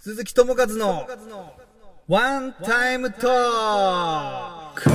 鈴木智和のワンタイムトーク。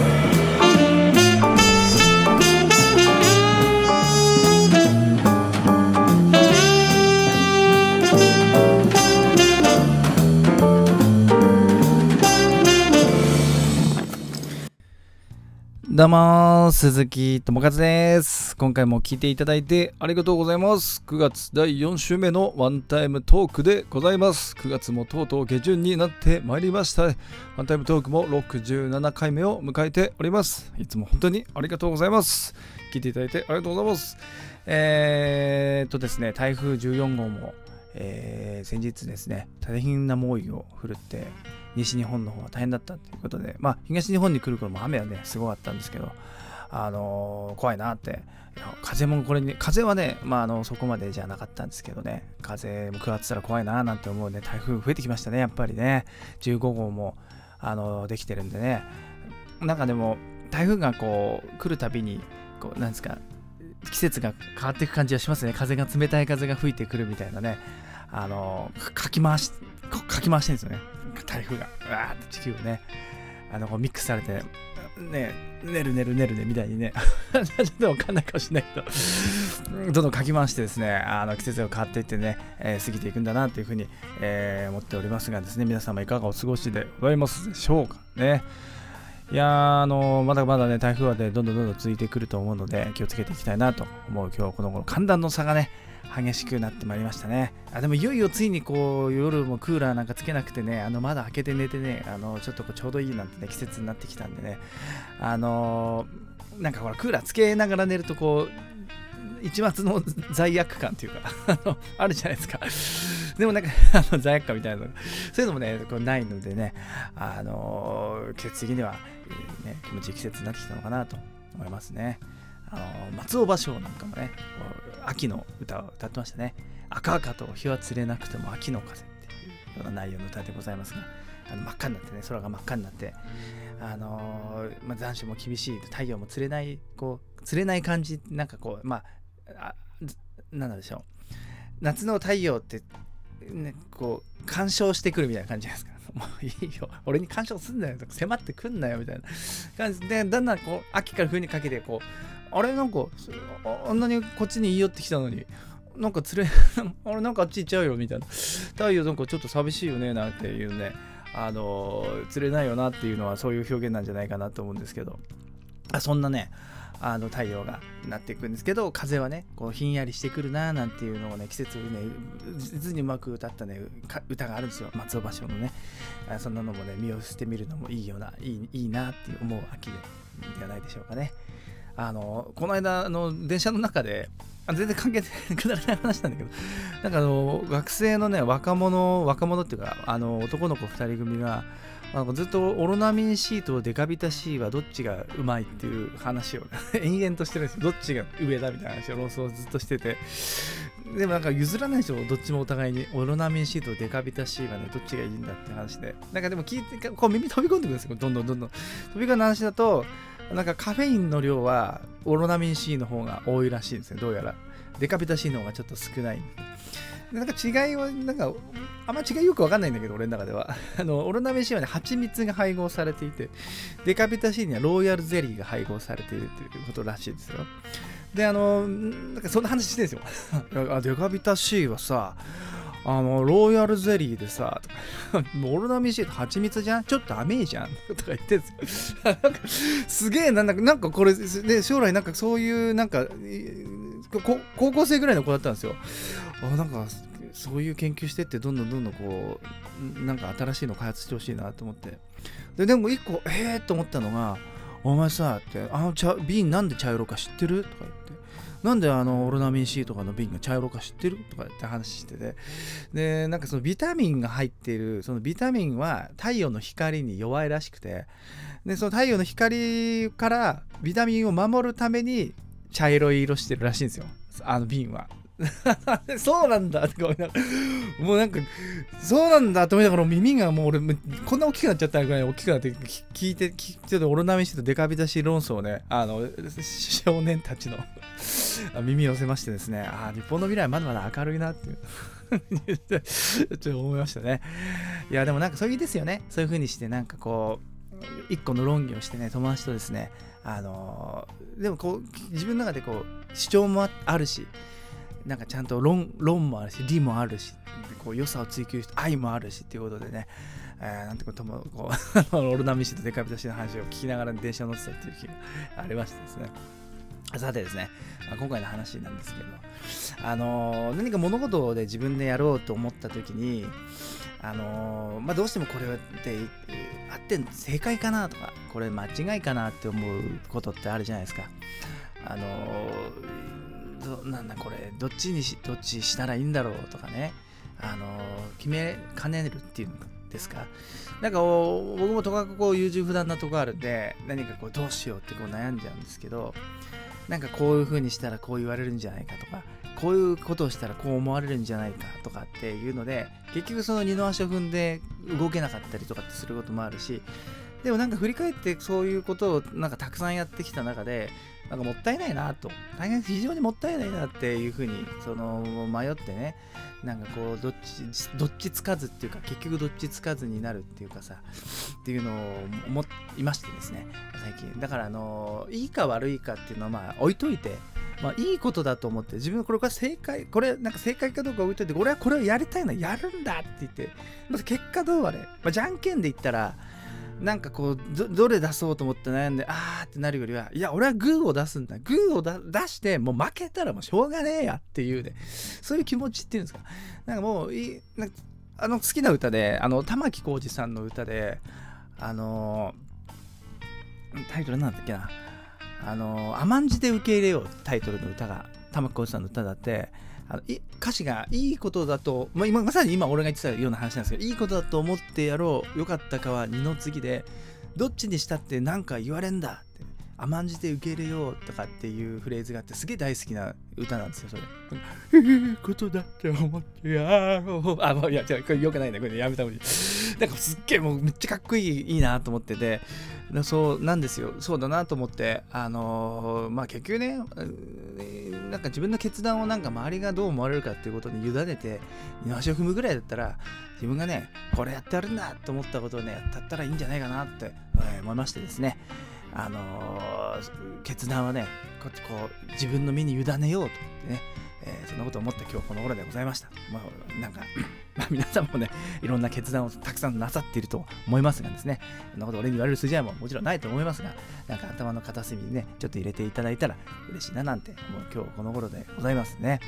どうも鈴木智和です。今回も聞いていただいてありがとうございます。9月第4週目のワンタイムトークでございます。9月もとうとう下旬になってまいりました。ワンタイムトークも67回目を迎えております。いつも本当にありがとうございます。聞いていただいてありがとうございます。ですね、台風14号も、先日ですね、大変な猛威を振るって西日本の方は大変だったということで、東日本に来る頃も雨はねすごかったんですけど、怖いなって。風も風はね、そこまでじゃなかったんですけどね、風も加わってたら怖いななんて思うね。台風増えてきましたね、やっぱりね。15号もできてるんでね。なんかでも台風がこう来るたびになんですか、季節が変わっていく感じがしますね。冷たい風が吹いてくるみたいなね。かき回してるんですよね、台風が。うわーって地球をね、ミックスされてね、ねるみたいにねちょっとわかんないかもしれないけどどんどんかき回してですね、季節が変わっていってね、過ぎていくんだなというふうに、思っておりますがですね、皆様いかがお過ごしでございますでしょうかね。いやー、まだまだね、台風はね、どんどん続いてくると思うので、気をつけていきたいなと思う今日この頃、寒暖の差がね激しくなってまいりましたね。でもいよいよついにこう夜もクーラーなんかつけなくてね、窓開けて寝てね、ちょっとちょうどいいなんてね季節になってきたんでね、なんかほらクーラーつけながら寝るとこう一抹の罪悪感というかあるじゃないですか。でもなんか罪悪感みたいなの、そういうのもねこうないのでね、季節的には、気持ちいい季節になってきたのかなと思いますね。松尾芭蕉なんかもね、秋の歌を歌ってましたね。赤々と日は釣れなくても秋の風っていうような内容の歌でございますが、真っ赤になってね、空が真っ赤になって、残暑も厳しい、太陽も釣れない感じ、なんかこうなんでしょう、夏の太陽ってね、こう干渉してくるみたいな感じじゃないですか。もういいよ、俺に干渉すんなよとか迫ってくんなよみたいな感じで、だんだんこう秋から冬にかけてこう、あれなんかあんなにこっちに言い寄ってきたのになんかあれなんかあっち行っちゃうよみたいな、太陽なんかちょっと寂しいよねなんていうね、釣れないよなっていうのはそういう表現なんじゃないかなと思うんですけど、そんなね太陽がなっていくんですけど、風はねこうひんやりしてくるななんていうのをね、季節をね実にうまく歌ったね歌があるんですよ、松尾芭蕉のね。そんなのもね見をしてみるのもいいよな、いいなって思う秋ではないでしょうかね。この間電車の中で全然関係くだらない話なんだけど、なんか学生のね若者っていうか男の子2人組がずっとオロナミン C とデカビタ C はどっちがうまいっていう話を延々としてるんですよ。どっちが上だみたいな話を論争をずっとしてて、でもなんか譲らないでしょ、どっちもお互いに。オロナミン C とデカビタ C はねどっちがいいんだって話で、なんかでも聞いてこう耳飛び込んでくるんですよ、どんどん飛び込んだ話だと、なんかカフェインの量はオロナミン C の方が多いらしいんですよ、どうやら。デカビタ C の方がちょっと少ない。なんか違いはなんかあんま違いよくわかんないんだけど、俺の中ではオロナミン C はね蜂蜜が配合されていて、デカビタ C にはローヤルゼリーが配合されているということらしいですよ。でなんかそんな話してるんですよデカビタ C はさローヤルゼリーでさとかオロナミン C と蜂蜜じゃん、ちょっと甘いじゃんとか言ってるんですよなんかすげえなんかこれで将来なんかそういうなんか高校生ぐらいの子だったんですよ。なんかそういう研究してってどんどんこうなんか新しいの開発してほしいなと思って、でも一個と思ったのが、お前さって瓶なんで茶色か知ってるとか言って、なんでオロナミン C とかの瓶が茶色か知ってるとかって話してて、でなんかそのビタミンが入っている、そのビタミンは太陽の光に弱いらしくて、でその太陽の光からビタミンを守るために茶色い色してるらしいんですよ、瓶はそうなんだってもうなんかそうなんだと思いながら、耳がもう俺こんな大きくなっちゃったぐらい大きくなって聞いてちょっとオロナミン C とデカビタ C 論争をね、少年たちの耳を寄せましてですね、日本の未来まだまだ明るいなっていうちょっと思いましたね。いやでもなんかそういうですよね。そういう風にしてなんかこう一個の論議をしてね、友達とですね、でもこう自分の中でこう主張もあるし、なんかちゃんと論もあるし、理もあるし、こう良さを追求して愛もあるしっていうことでね、なんてこともこうオルナミシとデカビタシの話を聞きながら電車を乗ってたっていう日がありましてですね。さてですね、今回の話なんですけど、何か物事で自分でやろうと思った時に、どうしてもこれってあって正解かなとか、これ間違いかなって思うことってあるじゃないですか。なんだこれどっちしたらいいんだろうとかね、決めかねるっていうんですか。なんか僕もとかくこう優柔不断なとこあるんで、何かこうどうしようってこう悩んじゃうんですけど、なんかこういう風にしたらこう言われるんじゃないかとか、こういうことをしたらこう思われるんじゃないかとかっていうので、結局その二の足を踏んで動けなかったりとかってすることもあるし、でもなんか振り返ってそういうことをなんかたくさんやってきた中で、なんかもったいないなと、大変非常にもったいないなっていうふうにその迷ってね、なんかこうどっちつかずっていうか、結局どっちつかずになるっていうかさっていうのを思いましてですね、最近だからいいか悪いかっていうのはまあ置いといて、いいことだと思って、自分これ正解、これなんか正解かどうか置いといて、俺はこれをやりたいのやるんだって言って、まず結果どうあれ、じゃんけんで言ったらなんかこう どれ出そうと思って悩んでってなるよりは、いや俺はグーを出すんだ、グーを出してもう負けたらもうしょうがねえやっていうね、そういう気持ちっていうんですか。なんかもうなんか好きな歌で玉置浩二さんの歌でタイトルなんだっけな、甘んじて受け入れようタイトルの歌が玉置浩二さんの歌だって、歌詞がいいことだと、まさに今俺が言ってたような話なんですけど、いいことだと思ってやろう、よかったかは二の次で、どっちにしたって何か言われんだって、甘んじて受け入れようとかっていうフレーズがあって、すげえ大好きな歌なんですよそれ。いいことだって思ってやろう、いやこれよくないね、これやめた方がいい。なんかすっげえもうめっちゃかっこいいなと思ってて、そうなんですよ、そうだなと思って、結局ね、なんか自分の決断をなんか周りがどう思われるかっていうことに委ねて二の足を踏むぐらいだったら、自分がねこれやってやるんだと思ったことをねやったらいいんじゃないかなって、思いましてですね、決断はねこう自分の身に委ねようと思ってね、そんなことを思った今日この頃でございました。なんか皆さんもねいろんな決断をたくさんなさっていると思いますがですね、そんなこと俺に言われる筋合いももちろんないと思いますが、なんか頭の片隅にねちょっと入れていただいたら嬉しいななんて今日この頃でございますね。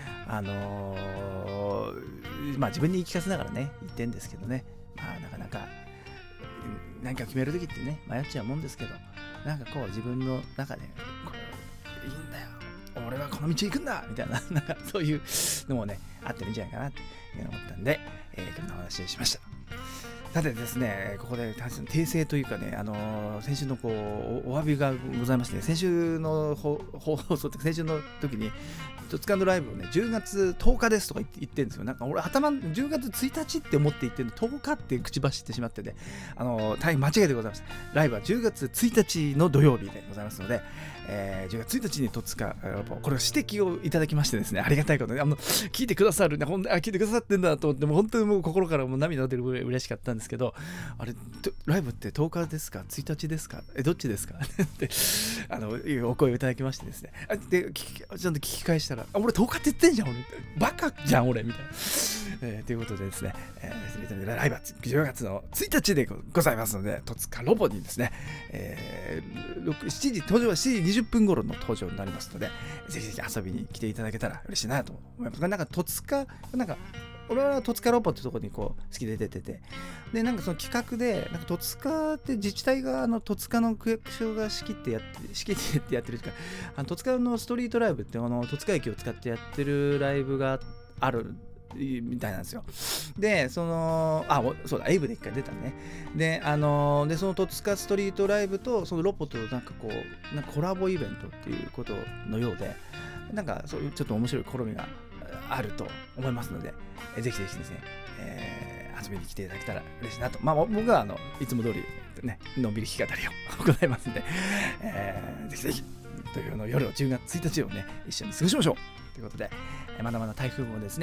自分に言い聞かせながらね言ってんですけどね、なかなか何か決めるときってね迷っちゃうもんですけど、なんかこう自分の中でこれいいんだよ、俺はこの道行くんだみたいな、なんかそういうのもねあってもいいんじゃないかなって思ったんで、こんなお話をしました。さてですね、ここで訂正というかね、先週のこうお詫びがございまして、先週の放送って先週の時に戸塚のライブをね10月10日ですとか言ってるんですよ。なんか俺10月1日って思って言ってるの10日って口走ってしまってて、大変間違いでございます。ライブは10月1日の土曜日でございますので、10月1日に戸塚これを指摘をいただきましてですね、ありがたいことで聞いてくださるね、聞いてくださってんだと思って、もう本当にもう心からもう涙が出るぐらい嬉しかったんですけど、あれライブって10日ですか1日ですかどっちですかってお声をいただきましてですね、でちゃんと聞き返したら、俺10日って言ってんじゃん俺、バカじゃん俺みたいな、ということでですね、ライブは10月の1日でございますので、戸塚ロボにですね、7時登場は7時20分頃の登場になりますので、ぜひぜひ遊びに来ていただけたら嬉しいなと思います。なんか戸塚俺は戸塚ロボってところにこう好きで出てて、でなんかその企画でなんか戸塚って自治体が戸塚の区役所が仕切ってやってるとか、戸塚のストリートライブって戸塚駅を使ってやってるライブがあるみたいなんですよ。でそうだエイブで一回出たね。ででその戸塚ストリートライブとそのロボとなんかこうなんかコラボイベントっていうことのようで、なんかそういうちょっと面白い試みがあると思いますので、ぜひぜひですね、遊びに来ていただけたら嬉しいなと。僕はいつも通りねのんびり弾き語りを行いますので、ぜひぜひ土曜の夜を10月1日をね一緒に過ごしましょうということで、まだまだ台風もですねやっ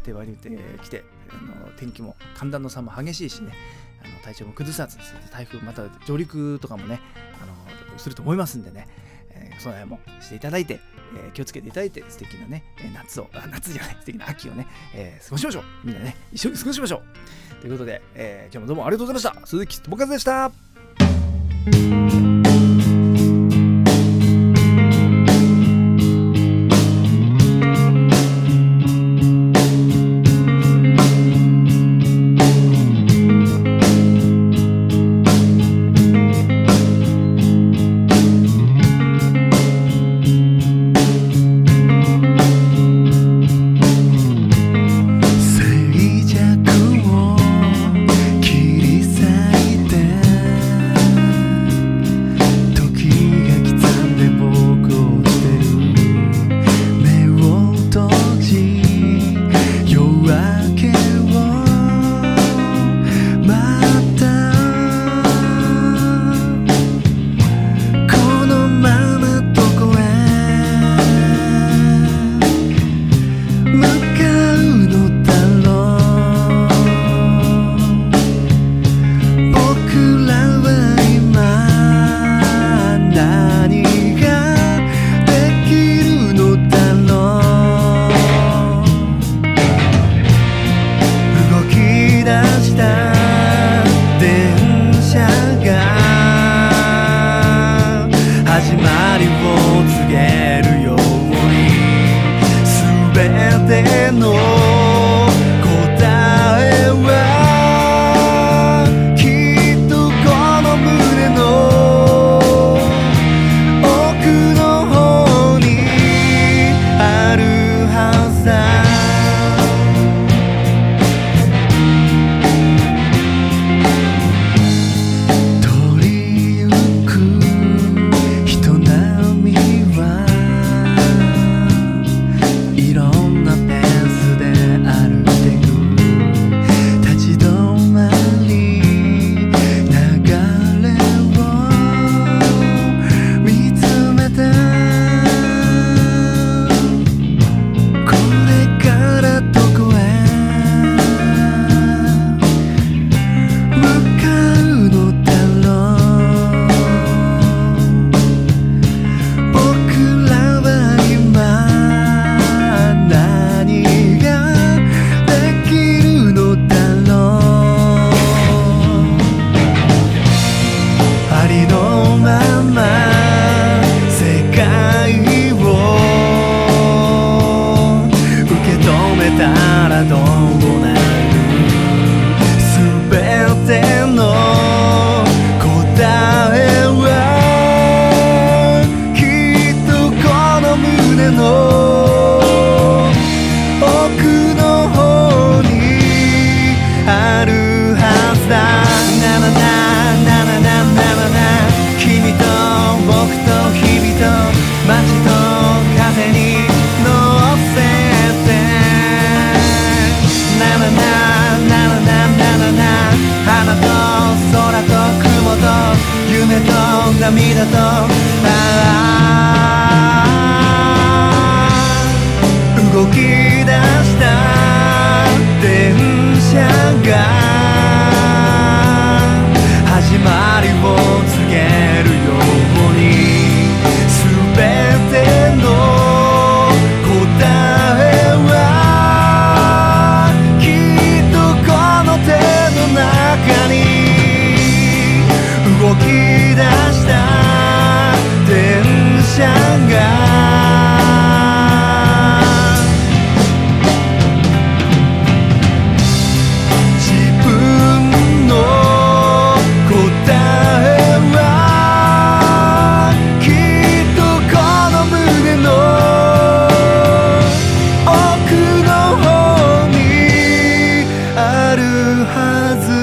ってまいりきて、天気も寒暖の差も激しいしね、体調も崩さず、台風また上陸とかもねすると思いますんでね、備えもしていただいて、気をつけていただいて、素敵なね夏じゃない素敵な秋をね、過ごしましょう。みんなね一緒に過ごしましょうということで、今日もどうもありがとうございました。鈴木智和でした。始まりを告げるように、すべての答えはきっとこの胸の奥の方にあるはずだ。どうなるすべての答えはきっとこの胸の奥の方にあるはずだ。なななななななな、君と僕と日々と街と風に乗せ花と空と雲と夢と涙と動き出した電車が始まりを告げるように、すべての答えはきっとこの手の中に動き出した電車が自分の答えはきっとこの胸の奥の方にあるはず